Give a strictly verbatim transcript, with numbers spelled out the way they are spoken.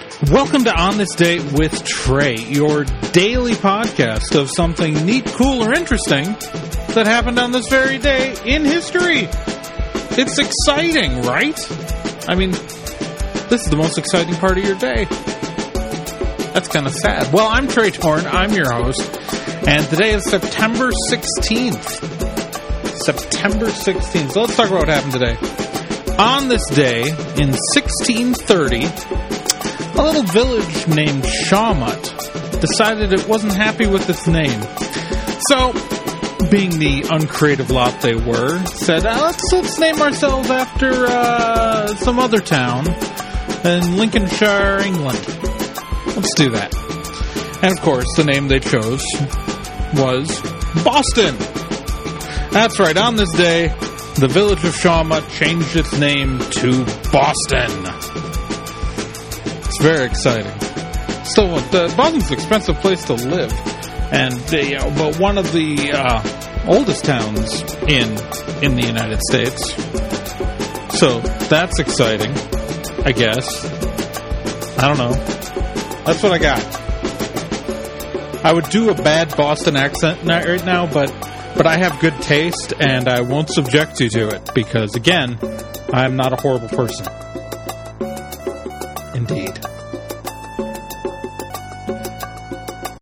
Welcome to On This Day with Trey, your daily podcast of something neat, cool, or interesting that happened on this very day in history. It's exciting, right? I mean, this is the most exciting part of your day. That's kind of sad. Well, I'm Trey Torn, I'm your host, and today is September sixteenth. September sixteenth. So let's talk about what happened today. On this day, in sixteen thirty, a little village named Shawmut decided it wasn't happy with its name. So, being the uncreative lot they were, said, uh, let's, let's name ourselves after uh, some other town in Lincolnshire, England. Let's do that. And of course, the name they chose was Boston. That's right, on this day, the village of Shawmut changed its name to Boston. It's very exciting. Still, uh, Boston's an expensive place to live, and uh, uh, but one of the uh, oldest towns in in the United States. So that's exciting, I guess. I don't know. That's what I got. I would do a bad Boston accent right now, but but I have good taste, and I won't subject you to it because, again, I'm not a horrible person.